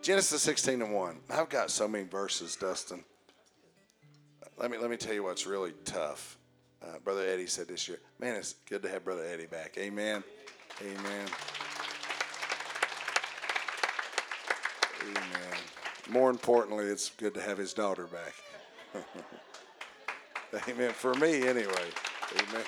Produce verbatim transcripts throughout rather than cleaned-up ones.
Genesis sixteen and one. I've got so many verses, Dustin. Let me let me tell you what's really tough. Uh, Brother Eddie said this year, man, it's good to have Brother Eddie back. Amen. Amen. Amen. More importantly, it's good to have his daughter back. Amen. For me, anyway. Amen.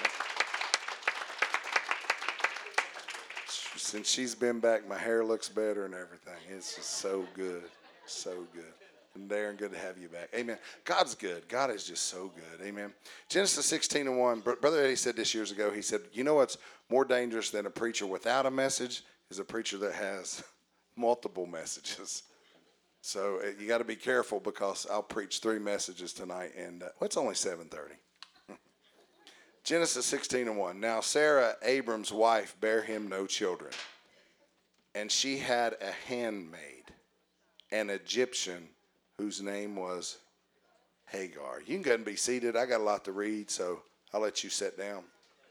Since she's been back, my hair looks better and everything. It's just so good. So good. And Darren, good to have you back. Amen. God's good. God is just so good. Amen. Genesis sixteen and one. Brother Eddie said this years ago. He said, you know what's more dangerous than a preacher without a message is a preacher that has multiple messages. So uh, you got to be careful because I'll preach three messages tonight. And uh, well, it's only seven thirty. Genesis sixteen and one. Now Sarah, Abram's wife, bare him no children. And she had a handmaid, an Egyptian, whose name was Hagar. You can go ahead and be seated. I got a lot to read, so I'll let you sit down.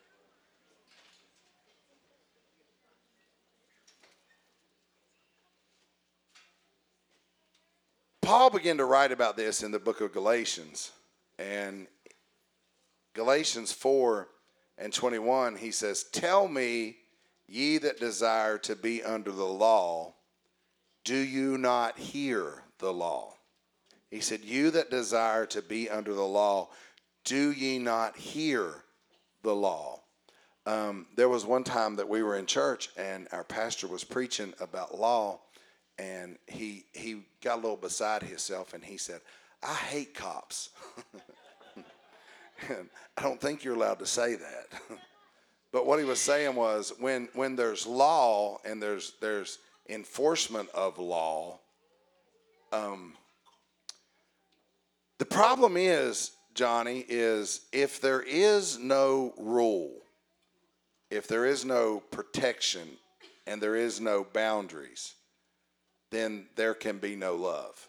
Paul began to write about this in the book of Galatians. And Galatians four and twenty-one, he says, tell me, ye that desire to be under the law, do you not hear the law? He said, you that desire to be under the law, do ye not hear the law? Um, there was one time that we were in church and our pastor was preaching about law, and he he got a little beside himself and he said, I hate cops. And I don't think you're allowed to say that. But what he was saying was when when there's law and there's there's enforcement of law, um, the problem is, Johnny, is if there is no rule, if there is no protection and there is no boundaries, then there can be no love.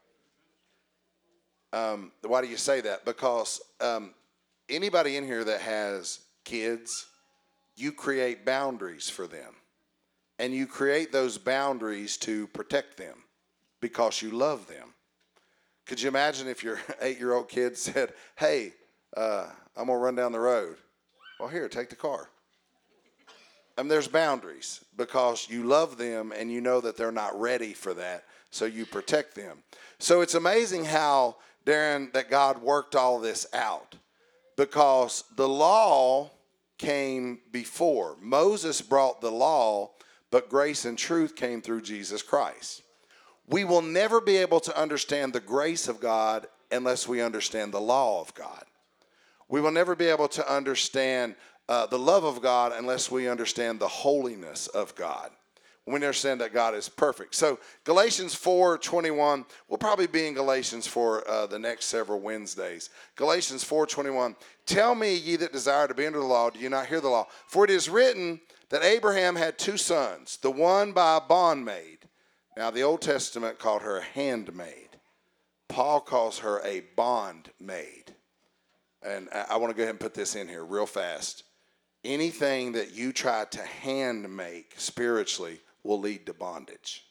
Um, why do you say that? Because um, anybody in here that has kids, you create boundaries for them. And you create those boundaries to protect them because you love them. Could you imagine if your eight-year-old kid said, hey, uh, I'm going to run down the road. Well, here, take the car. And there's boundaries because you love them and you know that they're not ready for that, so you protect them. So it's amazing how, Darren, that God worked all this out because the law came before. Moses brought the law, but grace and truth came through Jesus Christ. We will never be able to understand the grace of God unless we understand the law of God. We will never be able to understand uh, the love of God unless we understand the holiness of God. We understand that God is perfect. So Galatians four twenty-one, we'll probably be in Galatians for uh, the next several Wednesdays. Galatians four twenty-one, tell me, ye that desire to be under the law, do you not hear the law? For it is written that Abraham had two sons, the one by a bondmaid. Now the Old Testament called her a handmaid. Paul calls her a bondmaid. And I, I want to go ahead and put this in here real fast. Anything that you try to hand make spiritually will lead to bondage.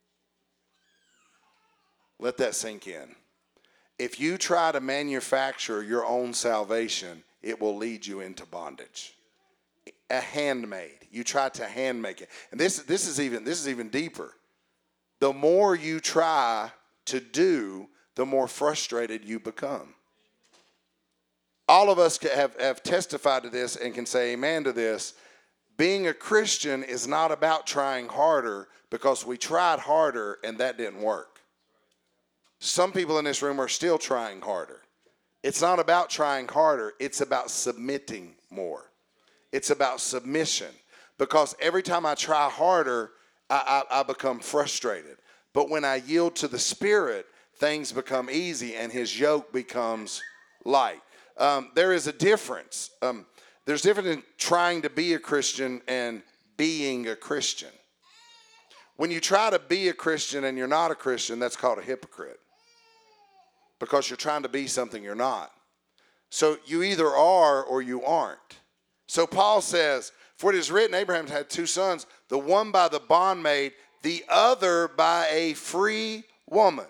Let that sink in. If you try to manufacture your own salvation, it will lead you into bondage. A handmaid. You try to hand make it. And this, this is even this is even deeper. The more you try to do, the more frustrated you become. All of us have, have testified to this and can say amen to this. Being a Christian is not about trying harder because we tried harder and that didn't work. Some people in this room are still trying harder. It's not about trying harder. It's about submitting more. It's about submission. Because every time I try harder, I, I, I become frustrated. But when I yield to the Spirit, things become easy and his yoke becomes light. Um, there is a difference. Um, there's a difference in trying to be a Christian and being a Christian. When you try to be a Christian and you're not a Christian, that's called a hypocrite. Because you're trying to be something you're not. So you either are or you aren't. So Paul says, for it is written, Abraham had two sons, the one by the bondmaid, the other by a free woman.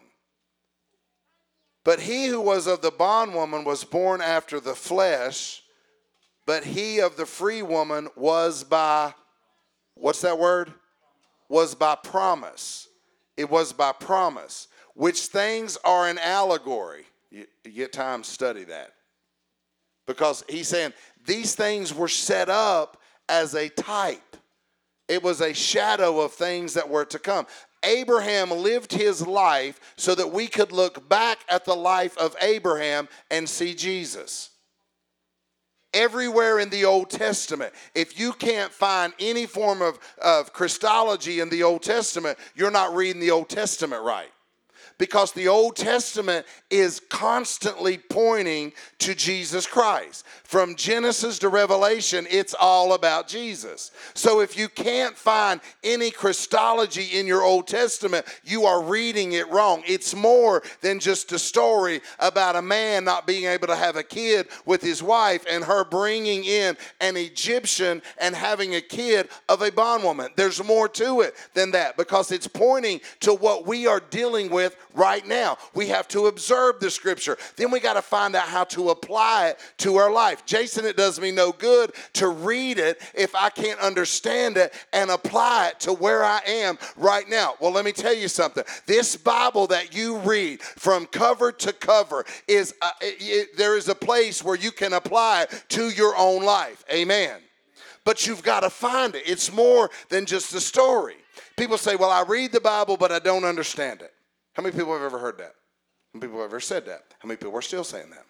But he who was of the bondwoman was born after the flesh, but he of the free woman was by, what's that word? Was by promise. It was by promise. Which things are an allegory. You, you get time, study that. Because he's saying these things were set up as a type. It was a shadow of things that were to come. Abraham lived his life so that we could look back at the life of Abraham and see Jesus. Everywhere in the Old Testament, if you can't find any form of, of Christology in the Old Testament, you're not reading the Old Testament right. Because the Old Testament is constantly pointing to Jesus Christ. From Genesis to Revelation, it's all about Jesus. So if you can't find any Christology in your Old Testament, you are reading it wrong. It's more than just a story about a man not being able to have a kid with his wife and her bringing in an Egyptian and having a kid of a bondwoman. There's more to it than that, because it's pointing to what we are dealing with right now. We have to observe the scripture. Then we got to find out how to apply it to our life. Jason, it does me no good to read it if I can't understand it and apply it to where I am right now. Well, let me tell you something. This Bible that you read from cover to cover is uh, it, it, there is a place where you can apply it to your own life. Amen. But you've got to find it. It's more than just a story. People say, well, I read the Bible, but I don't understand it. How many people have ever heard that? How many people have ever said that? How many people are still saying that?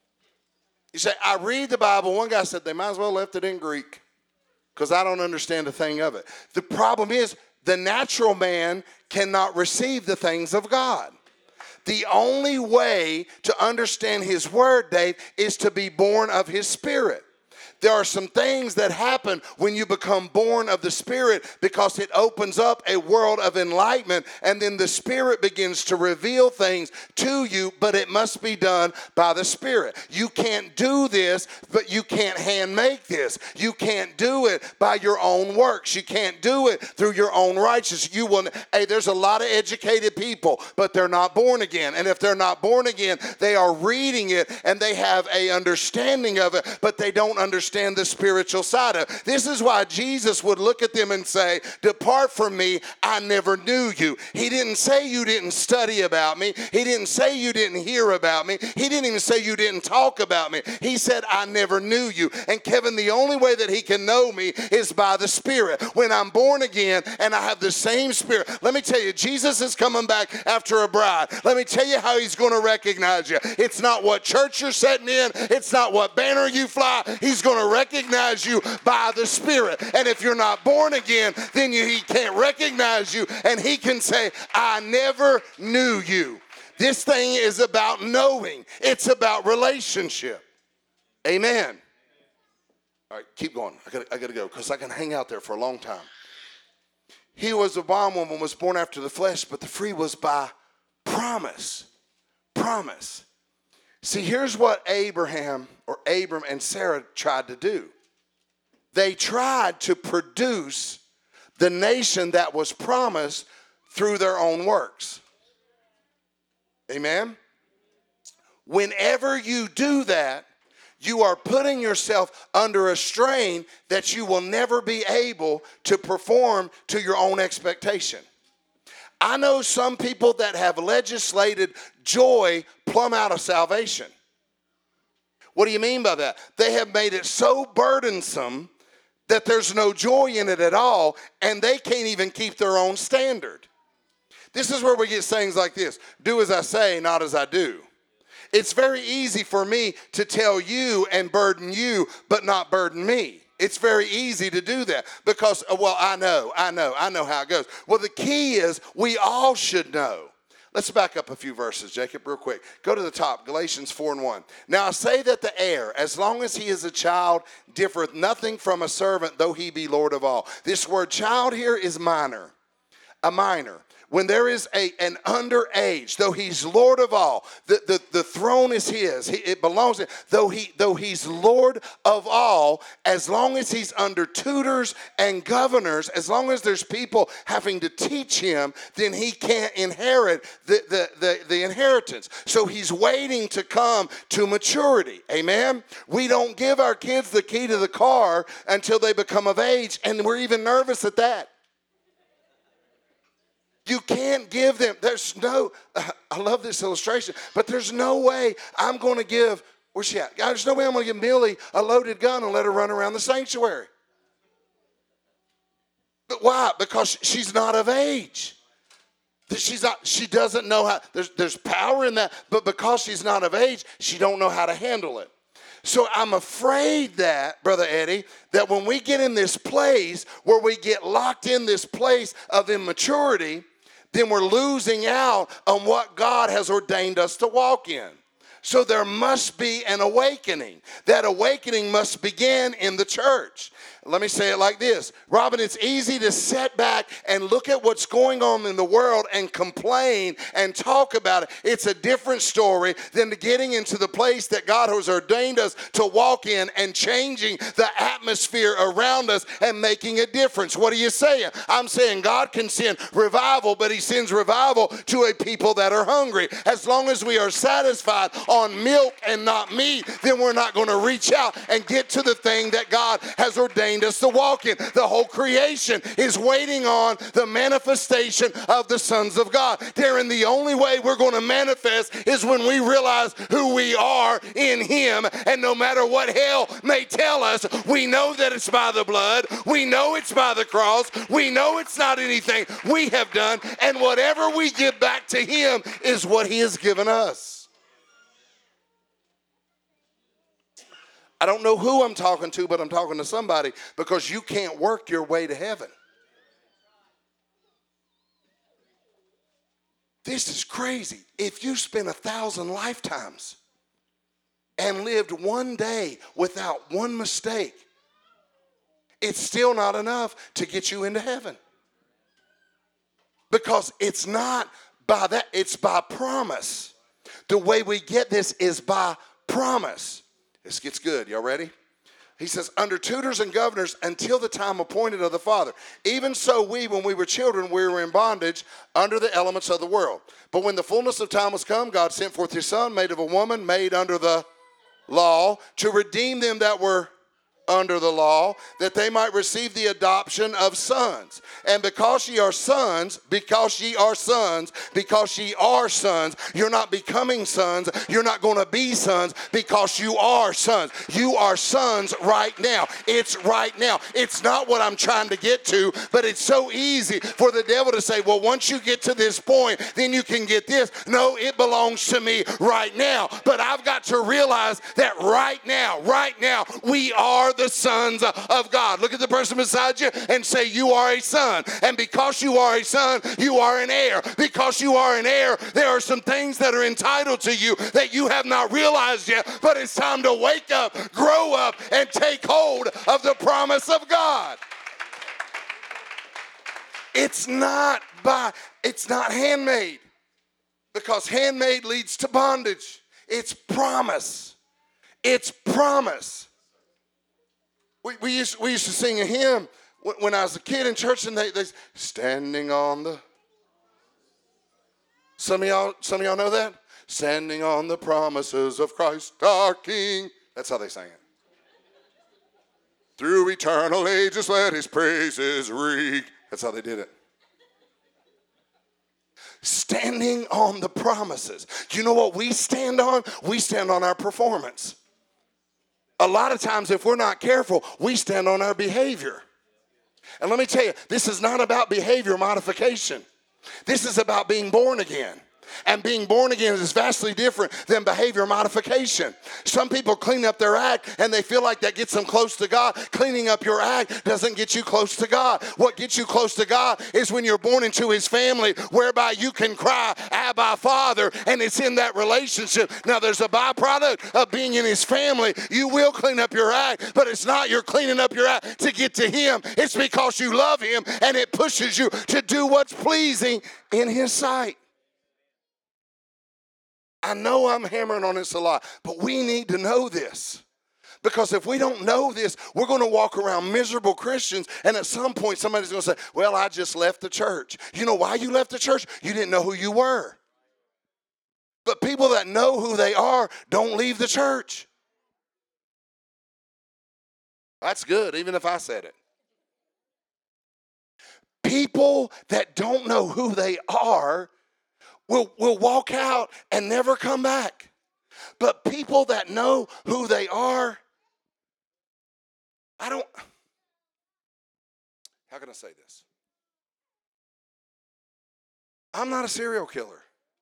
You say, I read the Bible. One guy said they might as well left it in Greek because I don't understand a thing of it. The problem is the natural man cannot receive the things of God. The only way to understand his word, Dave, is to be born of his spirit. There are some things that happen when you become born of the Spirit, because it opens up a world of enlightenment, and then the Spirit begins to reveal things to you, but it must be done by the Spirit. You can't do this, but you can't hand make this. You can't do it by your own works. You can't do it through your own righteousness. You will. Hey, there's a lot of educated people, but they're not born again. And if they're not born again, they are reading it and they have a understanding of it, but they don't understand the spiritual side of it. This is why Jesus would look at them and say, depart from me, I never knew you. He didn't say you didn't study about me. He didn't say you didn't hear about me. He didn't even say you didn't talk about me. He said, I never knew you. And Kevin, the only way that he can know me is by the Spirit. When I'm born again and I have the same Spirit, let me tell you, Jesus is coming back after a bride. Let me tell you how he's going to recognize you. It's not what church you're sitting in. It's not what banner you fly. He's going to recognize you by the Spirit. And if you're not born again, then you, he can't recognize you, and he can say, I never knew you. This thing is about knowing. It's about relationship. Amen. All right, keep going. I got I got to go because I can hang out there for a long time. He was a bondwoman, was born after the flesh, but the free was by promise. Promise. See, here's what Abraham or Abram and Sarah tried to do. They tried to produce the nation that was promised through their own works. Amen? Whenever you do that, you are putting yourself under a strain that you will never be able to perform to your own expectation. I know some people that have legislated joy plumb out of salvation. What do you mean by that? They have made it so burdensome that there's no joy in it at all, and they can't even keep their own standard. This is where we get sayings like this: do as I say, not as I do. It's very easy for me to tell you and burden you, but not burden me. It's very easy to do that because, well, I know, I know, I know how it goes. Well, the key is we all should know. Let's back up a few verses, Jacob, real quick. Go to the top, Galatians four and one. Now I say that the heir, as long as he is a child, differeth nothing from a servant, though he be Lord of all. This word child here is minor. a minor, when there is a, an underage, though he's Lord of all, the, the, the throne is his, he, it belongs to him, though, he, though he's Lord of all, as long as he's under tutors and governors, as long as there's people having to teach him, then he can't inherit the, the, the, the inheritance. So he's waiting to come to maturity, amen? We don't give our kids the key to the car until they become of age, and we're even nervous at that. You can't give them, there's no, uh, I love this illustration, but there's no way I'm going to give, where's she at? There's no way I'm going to give Millie a loaded gun and let her run around the sanctuary. But why? Because she's not of age. She's not, she doesn't know how, there's, there's power in that, but because she's not of age, she don't know how to handle it. So I'm afraid that, Brother Eddie, that when we get in this place where we get locked in this place of immaturity, then we're losing out on what God has ordained us to walk in. So there must be an awakening. That awakening must begin in the church. Let me say it like this. Robin, it's easy to sit back and look at what's going on in the world and complain and talk about it. It's a different story than getting into the place that God has ordained us to walk in and changing the atmosphere around us and making a difference. What are you saying? I'm saying God can send revival, but he sends revival to a people that are hungry. As long as we are satisfied on milk and not meat, then we're not going to reach out and get to the thing that God has ordained us to walk in. The whole creation is waiting on the manifestation of the sons of God. Darren, the only way we're going to manifest is when we realize who we are in him, and no matter what hell may tell us, we know that it's by the blood, we know it's by the cross, we know it's not anything we have done, and whatever we give back to him is what he has given us. I don't know who I'm talking to, but I'm talking to somebody, because you can't work your way to heaven. This is crazy. If you spent a thousand lifetimes and lived one day without one mistake, it's still not enough to get you into heaven. Because it's not by that, it's by promise. The way we get this is by promise. This gets good. Y'all ready? He says, under tutors and governors until the time appointed of the Father. Even so we, when we were children, we were in bondage under the elements of the world. But when the fullness of time was come, God sent forth his Son, made of a woman, made under the law, to redeem them that were under the law, that they might receive the adoption of sons. And because ye are sons, because ye are sons, because ye are sons, you're not becoming sons, you're not going to be sons, because you are sons. You are sons right now. It's right now. It's not what I'm trying to get to, but it's so easy for the devil to say, well, once you get to this point, then you can get this. No, it belongs to me right now. But I've got to realize that right now, right now, we are the sons of God. Look at the person beside you and say, you are a son. And because you are a son, you are an heir. Because you are an heir, there are some things that are entitled to you that you have not realized yet, but it's time to wake up, grow up, and take hold of the promise of God. It's not by, it's not handmade, because handmade leads to bondage. It's promise. It's promise. We, we, used, we used to sing a hymn when, when I was a kid in church, and they, they standing on the, some of y'all, some of y'all know that? Standing on the promises of Christ our King. That's how they sang it. Through eternal ages let his praises ring. That's how they did it. Standing on the promises. You know what we stand on? We stand on our performance. A lot of times, if we're not careful, we stand on our behavior. And let me tell you, this is not about behavior modification. This is about being born again. And being born again is vastly different than behavior modification. Some people clean up their act and they feel like that gets them close to God. Cleaning up your act doesn't get you close to God. What gets you close to God is when you're born into his family, whereby you can cry, Abba, Father, and it's in that relationship. Now, there's a byproduct of being in his family. You will clean up your act, but it's not you're cleaning up your act to get to him. It's because you love him, and it pushes you to do what's pleasing in his sight. I know I'm hammering on this a lot, but we need to know this. Because if we don't know this, we're going to walk around miserable Christians, and at some point somebody's going to say, well, I just left the church. You know why you left the church? You didn't know who you were. But people that know who they are don't leave the church. That's good, even if I said it. People that don't know who they are will, will walk out and never come back. But people that know who they are, I don't, how can I say this? I'm not a serial killer.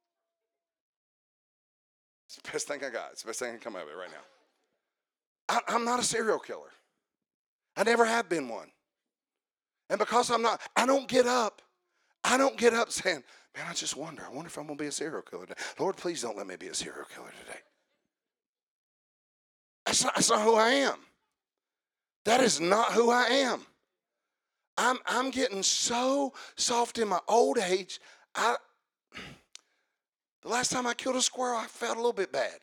It's the best thing I got. It's the best thing I can come out of it right now. I, I'm not a serial killer. I never have been one. And because I'm not, I don't get up. I don't get up saying, man, I just wonder. I wonder if I'm going to be a serial killer today. Lord, please don't let me be a serial killer today. That's not, that's not who I am. That is not who I am. I'm, I'm getting so soft in my old age. I, the last time I killed a squirrel, I felt a little bit bad.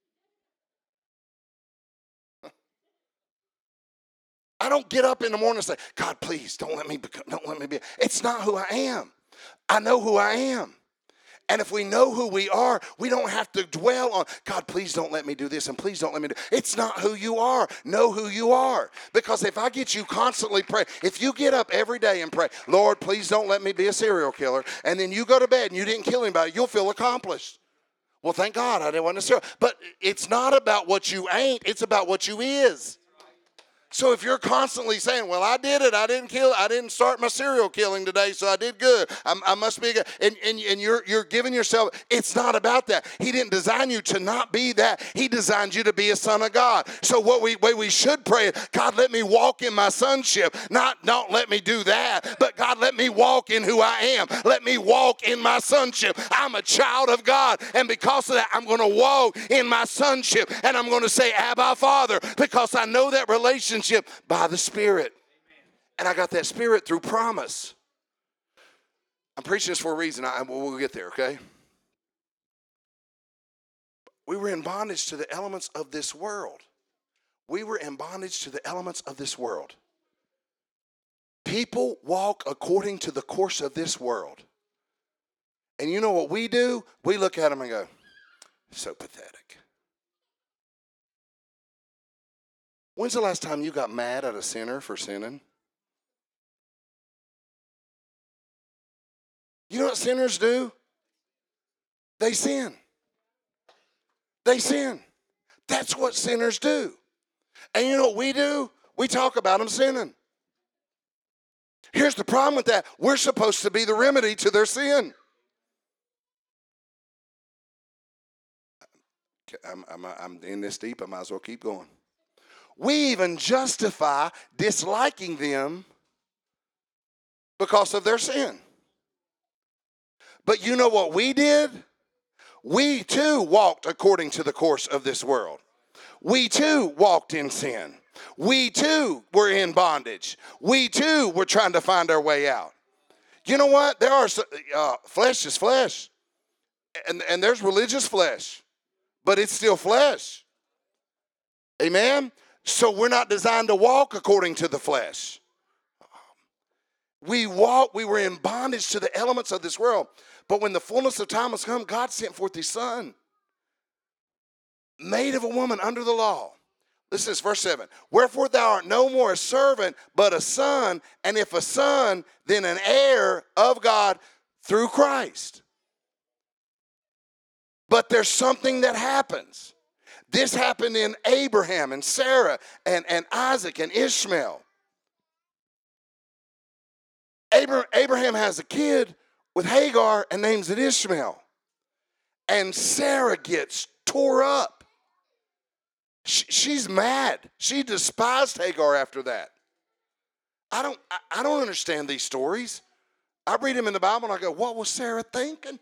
I don't get up in the morning and say, God, please don't let me become, don't let me be. It's not who I am. I know who I am. And if we know who we are, we don't have to dwell on, God, please don't let me do this and please don't let me do. It's not who you are. Know who you are. Because if I get you constantly pray, if you get up every day and pray, Lord, please don't let me be a serial killer, and then you go to bed and you didn't kill anybody, you'll feel accomplished. Well, thank God I didn't want to serial. But it's not about what you ain't. It's about what you is. So if you're constantly saying, well, I did it, I didn't kill, I didn't start my serial killing today, so I did good. I, I must be good. And, and, and you're, you're giving yourself, it's not about that. He didn't design you to not be that. He designed you to be a son of God. So what we, way we should pray is, God, let me walk in my sonship. Not, don't let me do that, but God, let me walk in who I am. Let me walk in my sonship. I'm a child of God, and because of that, I'm going to walk in my sonship, and I'm going to say, Abba, Father, because I know that relationship by the Spirit. And I got that Spirit through promise. I'm preaching this for a reason. I, we'll get there, okay? We were in bondage to the elements of this world. We were in bondage to the elements of this world. People walk according to the course of this world. And you know what we do? We look at them and go, so pathetic. When's the last time you got mad at a sinner for sinning? You know what sinners do? They sin. They sin. That's what sinners do. And you know what we do? We talk about them sinning. Here's the problem with that. We're supposed to be the remedy to their sin. I'm, I'm, I'm in this deep. I might as well keep going. We even justify disliking them because of their sin. But you know what we did? We too walked according to the course of this world. We too walked in sin. We too were in bondage. We too were trying to find our way out. You know what? There are uh, flesh is flesh, and and there's religious flesh, but it's still flesh. Amen. So we're not designed to walk according to the flesh. We walk, we were in bondage to the elements of this world. But when the fullness of time was come, God sent forth his son, made of a woman under the law. Listen to this, verse seven. Wherefore thou art no more a servant, but a son, and if a son, then an heir of God through Christ. But there's something that happens. This happened in Abraham and Sarah and, and Isaac and Ishmael. Abraham has a kid with Hagar and names it Ishmael. And Sarah gets tore up. She, she's mad. She despised Hagar after that. I don't, I, I don't understand these stories. I read them in the Bible and I go, what was Sarah thinking?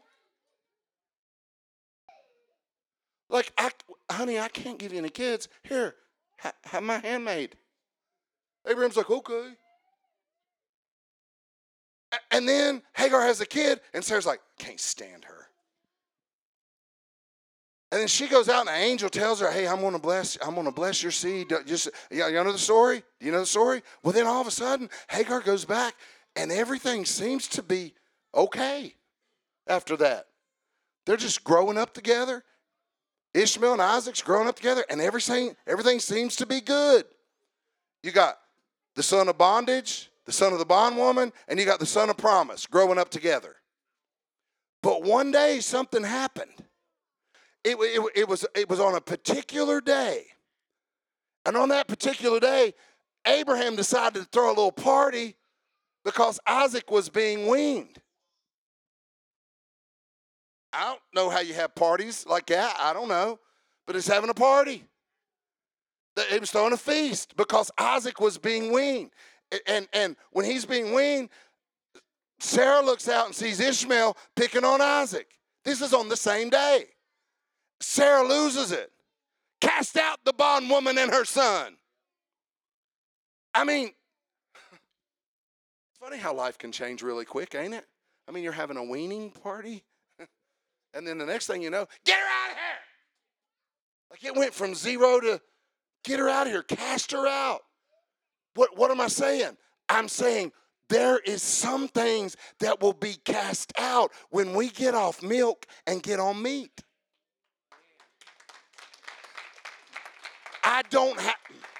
Like, I, honey, I can't give you any kids. Here, ha, have my handmaid. Abraham's like, okay. And then Hagar has a kid, and Sarah's like, can't stand her. And then she goes out, and an angel tells her, hey, I'm going to bless, I'm going to bless your seed. Just, y'all know the story? Do you know the story? Well, then all of a sudden, Hagar goes back, and everything seems to be okay after that. They're just growing up together. Ishmael and Isaac's growing up together, and everything, everything seems to be good. You got the son of bondage, the son of the bondwoman, and you got the son of promise growing up together. But one day something happened. It, it, it, was, it was on a particular day. And on that particular day, Abraham decided to throw a little party because Isaac was being weaned. I don't know how you have parties like that. I don't know. But it's having a party. He was throwing a feast because Isaac was being weaned. And, and when he's being weaned, Sarah looks out and sees Ishmael picking on Isaac. This is on the same day. Sarah loses it. Cast out the bondwoman and her son. I mean, it's funny how life can change really quick, ain't it? I mean, you're having a weaning party, and then the next thing you know, get her out of here. Like it went from zero to get her out of here, cast her out. What, what am I saying? I'm saying there is some things that will be cast out when we get off milk and get on meat. I don't have...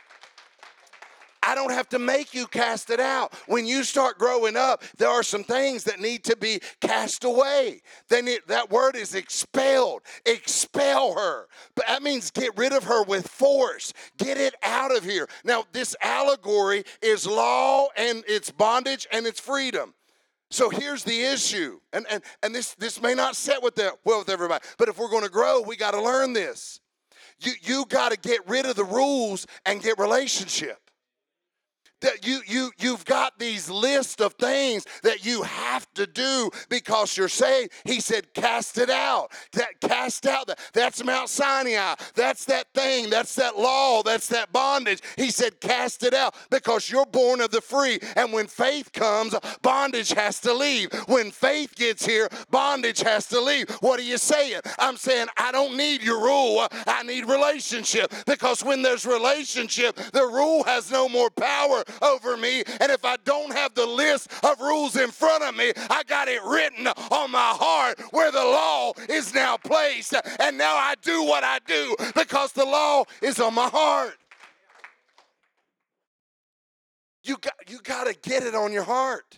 I don't have to make you cast it out. When you start growing up, there are some things that need to be cast away. Then it, that word is expelled. Expel her. But that means get rid of her with force. Get it out of here. Now, this allegory is law and it's bondage and it's freedom. So here's the issue. And, and, and this, this may not set with the, well with everybody, but if we're going to grow, we got to learn this. You, you got to get rid of the rules and get relationship. That you, you, you've got these lists of things that you have to do because you're saved. He said, cast it out. That cast out. That, that's Mount Sinai. That's that thing. That's that law. That's that bondage. He said, cast it out because you're born of the free. And when faith comes, bondage has to leave. When faith gets here, bondage has to leave. What are you saying? I'm saying, I don't need your rule. I need relationship, because when there's relationship, the rule has no more power over me. And if I don't have the list of rules in front of me, I got it written on my heart where the law is now placed. And now I do what I do because the law is on my heart. You got, you got to get it on your heart.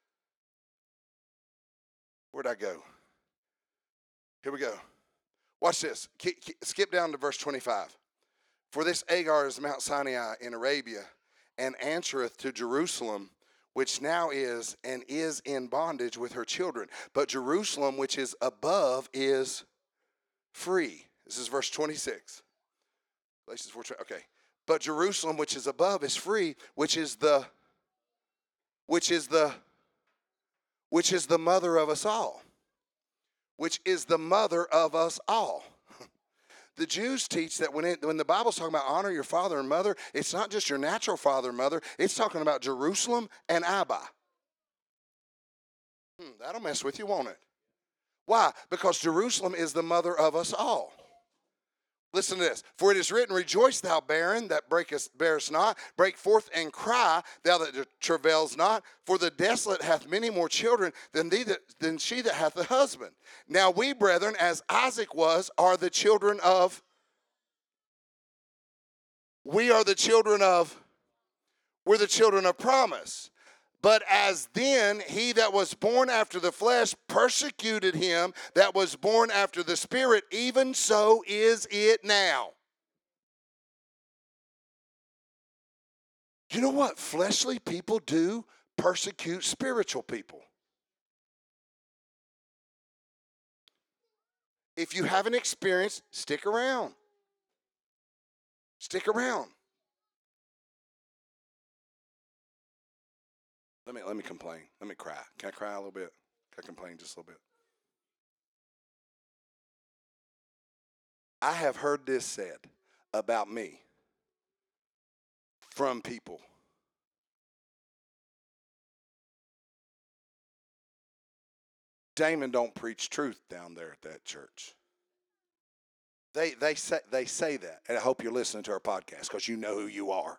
Where'd I go? Here we go. Watch this. Keep, keep, skip down to verse twenty-five. For this Hagar is Mount Sinai in Arabia, and answereth to Jerusalem, which now is and is in bondage with her children. But Jerusalem, which is above, is free. This is verse twenty-six. Galatians four, okay. But Jerusalem, which is above, is free, which is the, which is the, which is the mother of us all. Which is the mother of us all. The Jews teach that when, it, when the Bible's talking about honor your father and mother, it's not just your natural father and mother. It's talking about Jerusalem and Abba. Hmm, that'll mess with you, won't it? Why? Because Jerusalem is the mother of us all. Listen to this. For it is written, rejoice thou barren that breakest, bearest not. Break forth and cry, thou that travails not. For the desolate hath many more children than, thee that, than she that hath a husband. Now we, brethren, as Isaac was, are the children of, we are the children of, we're the children of promise. But as then he that was born after the flesh persecuted him that was born after the spirit, even so is it now. You know what fleshly people do? Persecute spiritual people. If you haven't experienced, stick around. Stick around. Let me let me complain. Let me cry. Can I cry a little bit? Can I complain just a little bit? I have heard this said about me from people. Damon don't preach truth down there at that church. They they say they say that, and I hope you're listening to our podcast because you know who you are.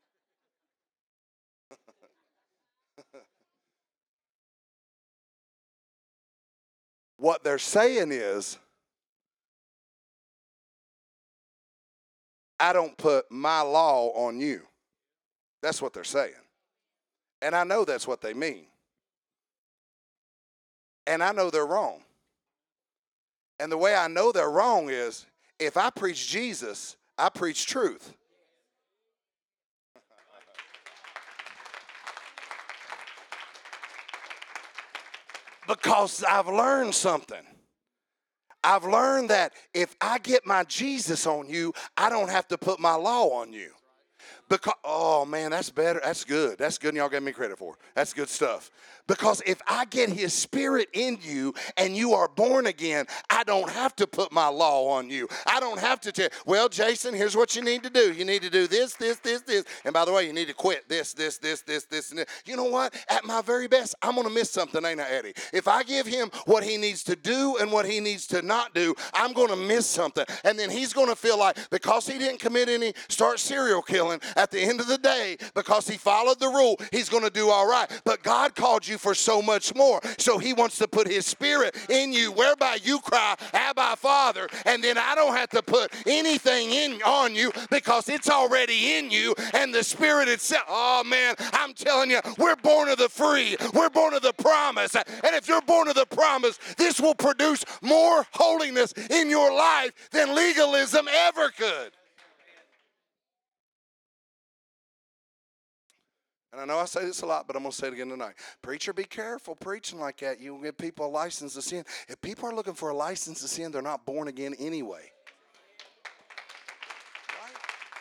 What they're saying is, I don't put my law on you. That's what they're saying. And I know that's what they mean. And I know they're wrong. And the way I know they're wrong is, if I preach Jesus, I preach truth. Because I've learned something. I've learned that if I get my Jesus on you, I don't have to put my law on you. Because, oh man, that's better. That's good. That's good, and y'all gave me credit for. That's good stuff. Because if I get his spirit in you and you are born again, I don't have to put my law on you. I don't have to tell, well, Jason, here's what you need to do. You need to do this, this, this, this. And by the way, you need to quit this, this, this, this, this, and this. You know what? At my very best, I'm going to miss something, ain't I, Eddie? If I give him what he needs to do and what he needs to not do, I'm going to miss something. And then he's going to feel like, because he didn't commit any, start serial killing, at the end of the day, because he followed the rule, he's going to do all right. But God called you for so much more. So he wants to put his spirit in you, whereby you cry, Abba, Father. And then I don't have to put anything in on you because it's already in you. And the spirit itself, oh man, I'm telling you, we're born of the free. We're born of the promise. And if you're born of the promise, this will produce more holiness in your life than legalism ever could. And I know I say this a lot, but I'm going to say it again tonight. Preacher, be careful preaching like that. You'll give people a license to sin. If people are looking for a license to sin, they're not born again anyway. Right?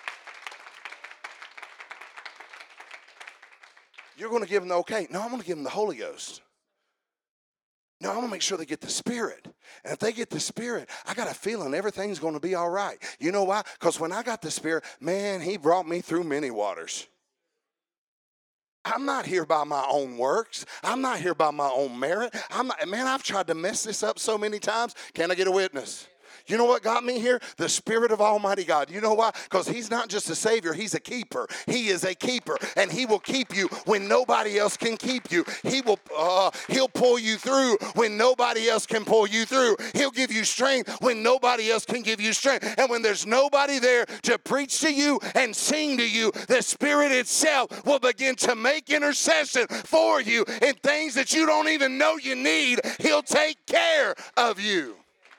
You're going to give them the okay. No, I'm going to give them the Holy Ghost. No, I'm going to make sure they get the Spirit. And if they get the Spirit, I got a feeling everything's going to be all right. You know why? Because when I got the Spirit, man, he brought me through many waters. I'm not here by my own works. I'm not here by my own merit. I'm not, man, I've tried to mess this up so many times. Can I get a witness? You know what got me here? The Spirit of Almighty God. You know why? Because he's not just a Savior. He's a keeper. He is a keeper. And he will keep you when nobody else can keep you. He will, uh, he'll pull you through when nobody else can pull you through. He'll give you strength when nobody else can give you strength. And when there's nobody there to preach to you and sing to you, the Spirit itself will begin to make intercession for you in things that you don't even know you need. He'll take care of you.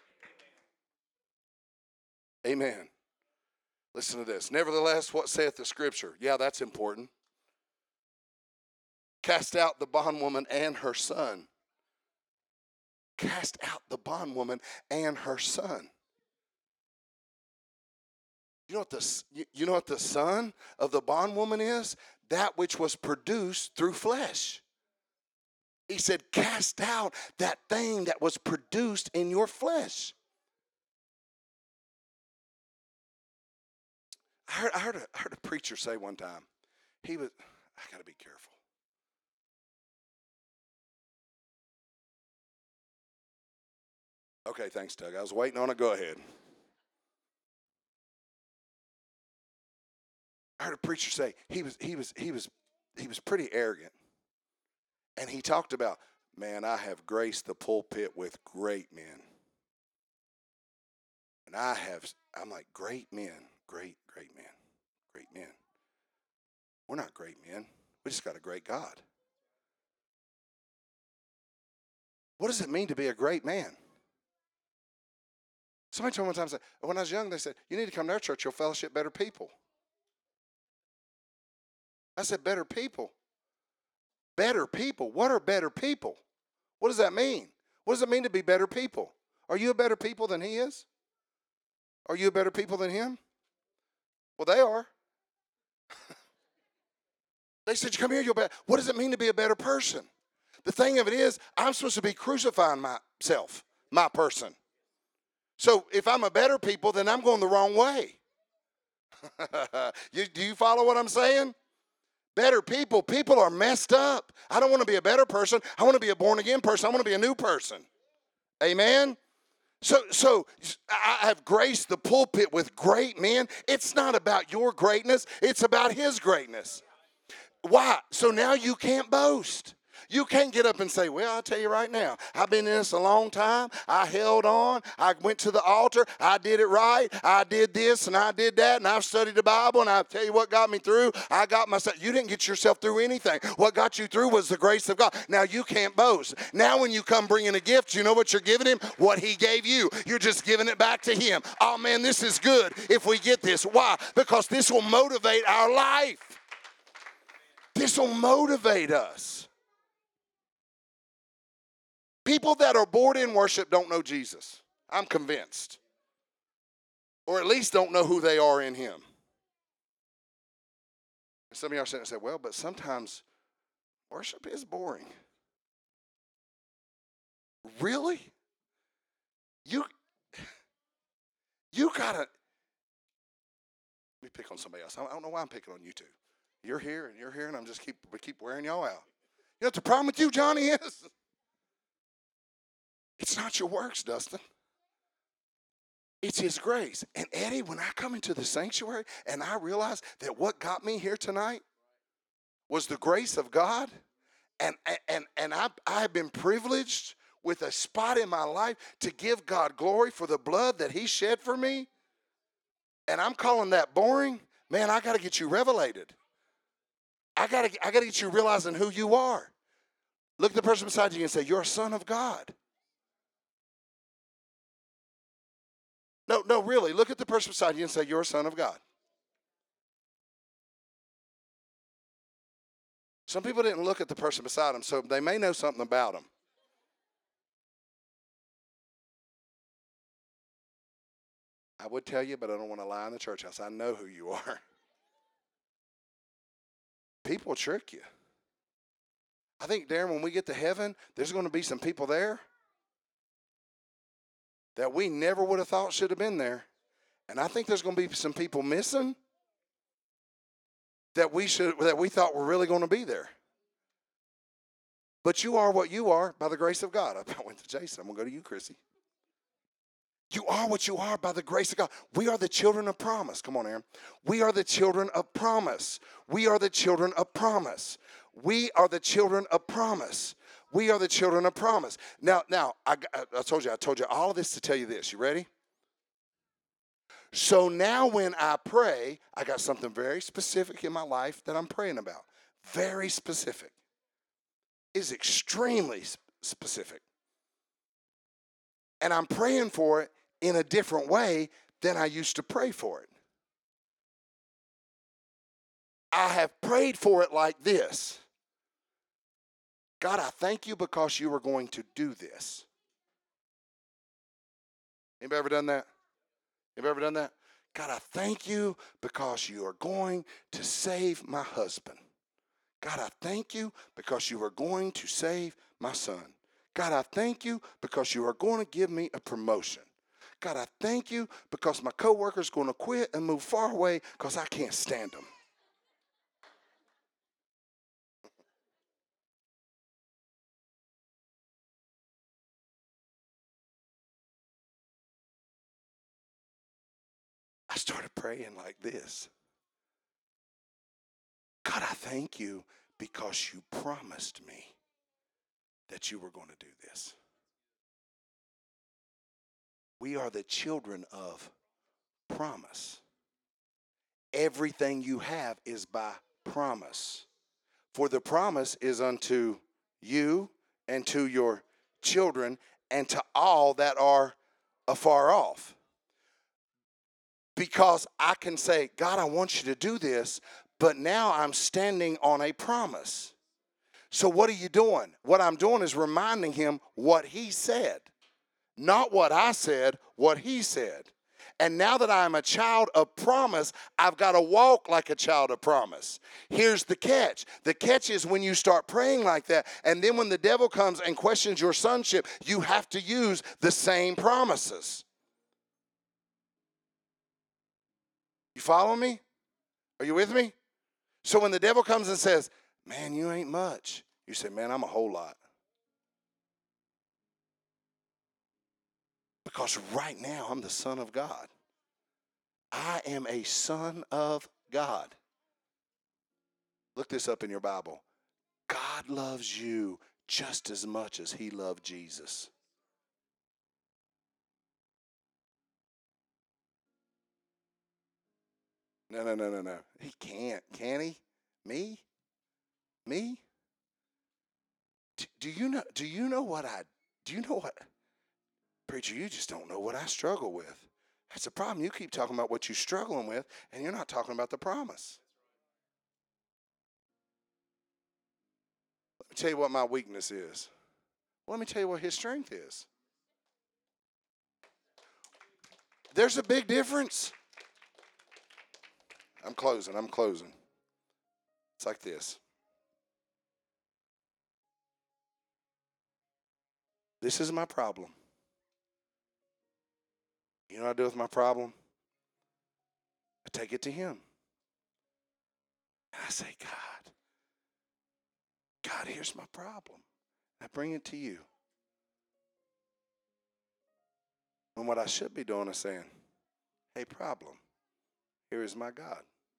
Amen. Listen to this. Nevertheless, what saith the Scripture? Yeah, that's important. Cast out the bondwoman and her son. Cast out the bondwoman and her son. You know what the, you know what the son of the bondwoman is? That which was produced through flesh. He said, cast out that thing that was produced in your flesh. I heard, I heard, a, I heard a preacher say one time, he was, I got to be careful. Okay, thanks, Doug. I was waiting on it. Go ahead. I heard a preacher say he was, he was, he was, he was pretty arrogant. And he talked about, man, I have graced the pulpit with great men. And I have, I'm like, great men, great, great men. Great men. We're not great men. We just got a great God. What does it mean to be a great man? Somebody told me one time, when I was young, they said, you need to come to our church, you'll fellowship better people. I said, better people? Better people? What are better people? What does that mean? What does it mean to be better people? Are you a better people than he is? Are you a better people than him? Well, they are. They said, come here, you'll be. What does it mean to be a better person? The thing of it is, I'm supposed to be crucifying myself, my person. So if I'm a better people, then I'm going the wrong way. you, do you follow what I'm saying? Better people. People are messed up. I don't want to be a better person. I want to be a born-again person. I want to be a new person. Amen? So, so I have graced the pulpit with great men. It's not about your greatness. It's about his greatness. Why? So now you can't boast. You can't get up and say, well, I'll tell you right now, I've been in this a long time. I held on. I went to the altar. I did it right. I did this and I did that, and I've studied the Bible, and I'll tell you what got me through. I got myself. You didn't get yourself through anything. What got you through was the grace of God. Now you can't boast. Now when you come bringing a gift, you know what you're giving him? What he gave you. You're just giving it back to him. Oh, man, this is good if we get this. Why? Because this will motivate our life. This will motivate us. People that are bored in worship don't know Jesus. I'm convinced. Or at least don't know who they are in him. And some of y'all are sitting and say, well, but sometimes worship is boring. Really? You, you gotta, let me pick on somebody else. I don't know why I'm picking on you two. You're here and you're here and I'm just keep, we keep wearing y'all out. You know what the problem with you, Johnny, is? It's not your works, Dustin. It's his grace. And Eddie, when I come into the sanctuary and I realize that what got me here tonight was the grace of God, and and and I I have been privileged with a spot in my life to give God glory for the blood that he shed for me, and I'm calling that boring, man, I got to get you revelated. I got to I got to get you realizing who you are. Look at the person beside you and say, you're a son of God. No, no, really. Look at the person beside you and say, you're a son of God. Some people didn't look at the person beside them, so they may know something about them. I would tell you, but I don't want to lie in the church house. I know who you are. People trick you. I think, Darren, when we get to heaven, there's going to be some people there that we never would have thought should have been there. And I think there's going to be some people missing that we should that we thought were really going to be there. But you are what you are by the grace of God. I went to Jason. I'm going to go to you, Chrissy. You are what you are by the grace of God. We are the children of promise. Come on, Aaron. We are the children of promise. We are the children of promise. We are the children of promise. We are the children of promise. Now, now I, I told you, I told you all of this to tell you this. You ready? So now when I pray, I got something very specific in my life that I'm praying about. Very specific. It's extremely specific. And I'm praying for it in a different way than I used to pray for it. I have prayed for it like this. God, I thank you because you are going to do this. Anybody ever done that? Anybody ever done that? God, I thank you because you are going to save my husband. God, I thank you because you are going to save my son. God, I thank you because you are going to give me a promotion. God, I thank you because my coworker is going to quit and move far away because I can't stand them. I started praying like this. God, I thank you because you promised me that you were going to do this. We are the children of promise. Everything you have is by promise. For the promise is unto you and to your children and to all that are afar off. Because I can say, God, I want you to do this, but now I'm standing on a promise. So what are you doing? What I'm doing is reminding him what he said. Not what I said, what he said. And now that I am a child of promise, I've got to walk like a child of promise. Here's the catch. The catch is when you start praying like that, and then when the devil comes and questions your sonship, you have to use the same promises. You follow me? Are you with me? So when the devil comes and says, man, you ain't much, you say, man, I'm a whole lot. Because right now I'm the Son of God. I am a son of God. Look this up in your Bible. God loves you just as much as he loved Jesus. No, no, no, no, no. He can't. Can he? Me? Me? Do, do you know do you know what I do you know what preacher, you just don't know what I struggle with. That's the problem. You keep talking about what you're struggling with, and you're not talking about the promise. Let me tell you what my weakness is. Let me tell you what his strength is. There's a big difference. I'm closing. I'm closing. It's like this. This is my problem. You know what I do with my problem? I take it to him. And I say, God, God, here's my problem. I bring it to you. And what I should be doing is saying, hey, problem, here is my God.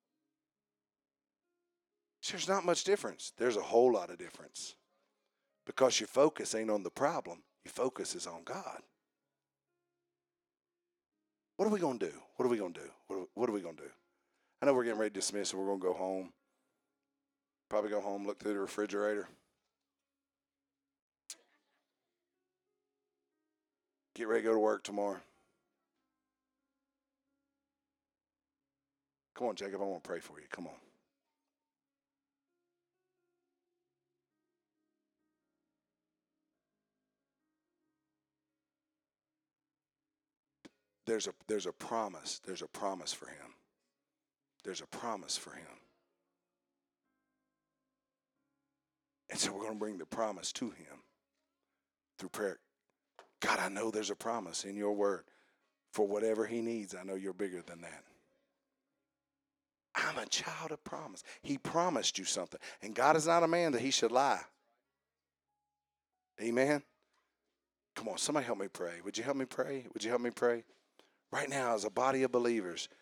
There's not much difference. There's a whole lot of difference. Because your focus ain't on the problem. Your focus is on God. What are we going to do? What are we going to do? What are, what are we going to do? I know we're getting ready to dismiss, and we're going to go home. Probably go home, look through the refrigerator. Get ready to go to work tomorrow. Come on, Jacob, I want to pray for you. Come on. There's a, there's a promise. There's a promise for him. There's a promise for him. And so we're going to bring the promise to him through prayer. God, I know there's a promise in your word. For whatever he needs, I know you're bigger than that. I'm a child of promise. He promised you something. And God is not a man that he should lie. Amen? Come on, somebody help me pray. Would you help me pray? Would you help me pray? Right now, as a body of believers,